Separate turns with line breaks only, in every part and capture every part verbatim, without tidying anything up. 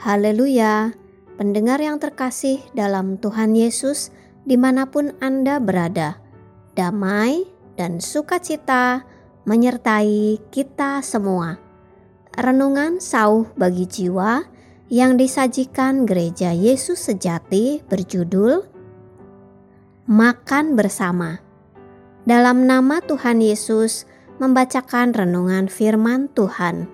Haleluya, pendengar yang terkasih dalam Tuhan Yesus dimanapun Anda berada, damai dan sukacita menyertai kita semua. Renungan sauh bagi jiwa yang disajikan Gereja Yesus Sejati berjudul Makan Bersama. Dalam nama Tuhan Yesus membacakan renungan firman Tuhan.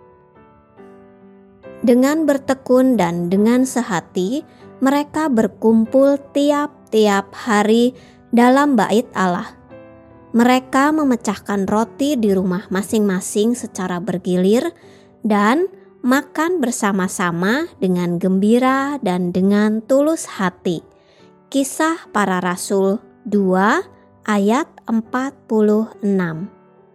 Dengan bertekun dan dengan sehati, mereka berkumpul tiap-tiap hari dalam bait Allah. Mereka memecahkan roti di rumah masing-masing secara bergilir dan makan bersama-sama dengan gembira dan dengan tulus hati. Kisah Para Rasul dua ayat empat puluh enam.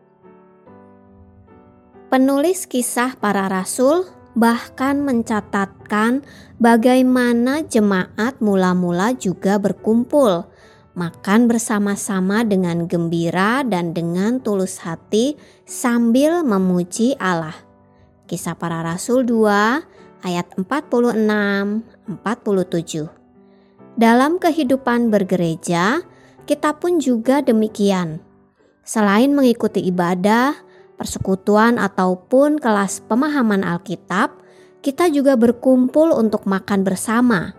Penulis Kisah Para Rasul bahkan mencatatkan bagaimana jemaat mula-mula juga berkumpul, makan bersama-sama dengan gembira dan dengan tulus hati sambil memuji Allah. Kisah Para Rasul dua ayat empat puluh enam sampai empat puluh tujuh. Dalam kehidupan bergereja, kita pun juga demikian. Selain mengikuti ibadah, persekutuan ataupun kelas pemahaman Alkitab, kita juga berkumpul untuk makan bersama.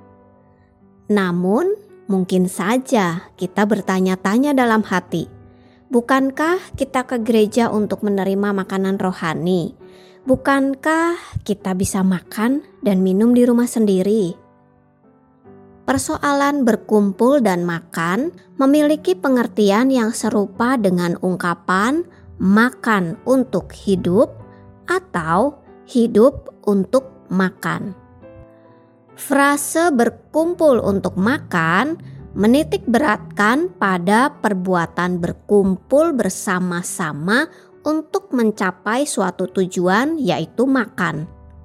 Namun, mungkin saja kita bertanya-tanya dalam hati, bukankah kita ke gereja untuk menerima makanan rohani? Bukankah kita bisa makan dan minum di rumah sendiri? Persoalan berkumpul dan makan memiliki pengertian yang serupa dengan ungkapan makan untuk hidup atau hidup untuk makan. Frase berkumpul untuk makan menitik beratkan pada perbuatan berkumpul bersama-sama untuk mencapai suatu tujuan, yaitu makan.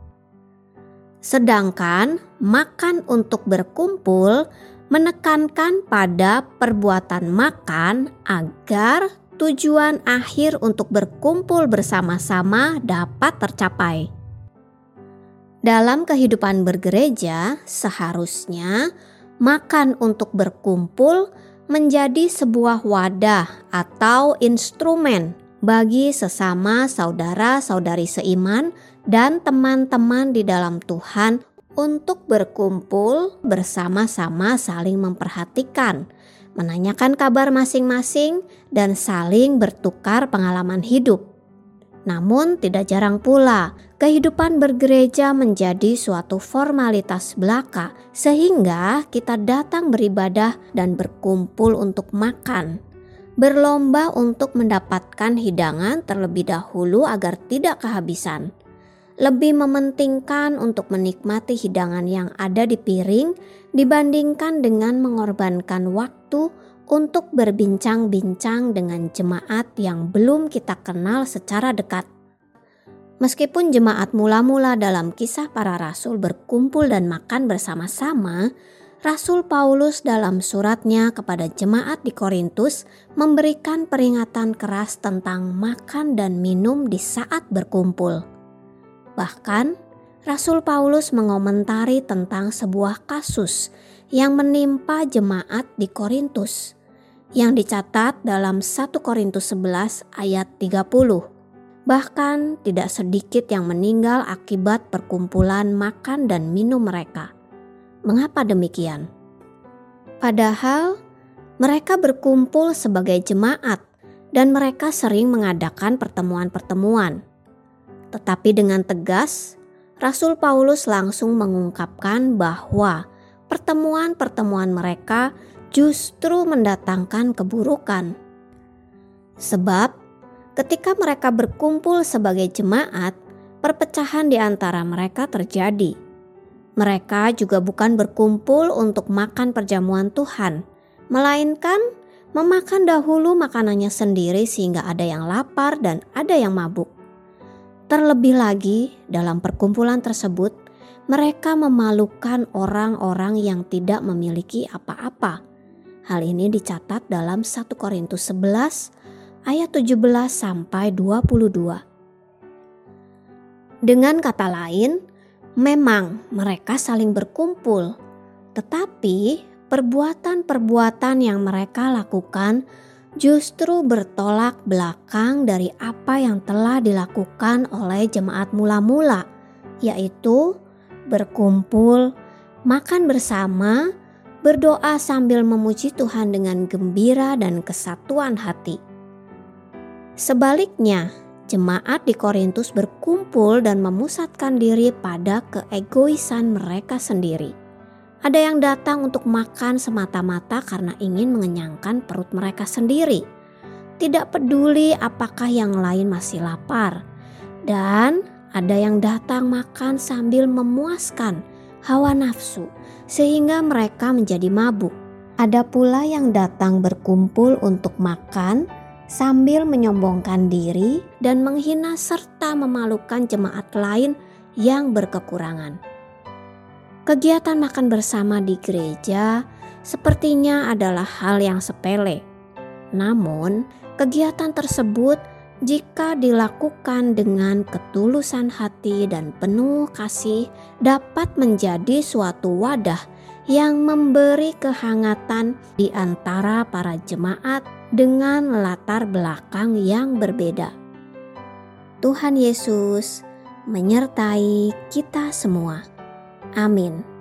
Sedangkan makan untuk berkumpul menekankan pada perbuatan makan agar tujuan akhir untuk berkumpul bersama-sama dapat tercapai. Dalam kehidupan bergereja, seharusnya makan untuk berkumpul menjadi sebuah wadah atau instrumen bagi sesama saudara-saudari seiman dan teman-teman di dalam Tuhan untuk berkumpul bersama-sama, saling memperhatikan, menanyakan kabar masing-masing, dan saling bertukar pengalaman hidup. Namun tidak jarang pula kehidupan bergereja menjadi suatu formalitas belaka, sehingga kita datang beribadah dan berkumpul untuk makan, berlomba untuk mendapatkan hidangan terlebih dahulu agar tidak kehabisan. Lebih mementingkan untuk menikmati hidangan yang ada di piring dibandingkan dengan mengorbankan waktu untuk berbincang-bincang dengan jemaat yang belum kita kenal secara dekat. Meskipun jemaat mula-mula dalam Kisah Para Rasul berkumpul dan makan bersama-sama, Rasul Paulus dalam suratnya kepada jemaat di Korintus memberikan peringatan keras tentang makan dan minum di saat berkumpul. Bahkan, Rasul Paulus mengomentari tentang sebuah kasus yang menimpa jemaat di Korintus yang dicatat dalam satu Korintus sebelas ayat tiga puluh. Bahkan tidak sedikit yang meninggal akibat perkumpulan makan dan minum mereka. Mengapa demikian? Padahal mereka berkumpul sebagai jemaat dan mereka sering mengadakan pertemuan-pertemuan. Tetapi dengan tegas, Rasul Paulus langsung mengungkapkan bahwa pertemuan-pertemuan mereka justru mendatangkan keburukan. Sebab ketika mereka berkumpul sebagai jemaat, perpecahan di antara mereka terjadi. Mereka juga bukan berkumpul untuk makan perjamuan Tuhan, melainkan memakan dahulu makanannya sendiri sehingga ada yang lapar dan ada yang mabuk. Terlebih lagi, dalam perkumpulan tersebut, mereka memalukan orang-orang yang tidak memiliki apa-apa. Hal ini dicatat dalam satu Korintus sebelas ayat tujuh belas sampai dua puluh dua. Dengan kata lain, Memang mereka saling berkumpul, tetapi perbuatan-perbuatan yang mereka lakukan justru bertolak belakang dari apa yang telah dilakukan oleh jemaat mula-mula, yaitu berkumpul, makan bersama, berdoa sambil memuji Tuhan dengan gembira dan kesatuan hati. Sebaliknya, jemaat di Korintus berkumpul dan memusatkan diri pada keegoisan mereka sendiri. Ada yang datang untuk makan semata-mata karena ingin mengenyangkan perut mereka sendiri, tidak peduli apakah yang lain masih lapar. Dan ada yang datang makan sambil memuaskan hawa nafsu sehingga mereka menjadi mabuk. Ada pula yang datang berkumpul untuk makan sambil menyombongkan diri dan menghina serta memalukan jemaat lain yang berkekurangan. Kegiatan makan bersama di gereja sepertinya adalah hal yang sepele. Namun, kegiatan tersebut jika dilakukan dengan ketulusan hati dan penuh kasih dapat menjadi suatu wadah yang memberi kehangatan di antara para jemaat dengan latar belakang yang berbeda. Tuhan Yesus menyertai kita semua. Amin.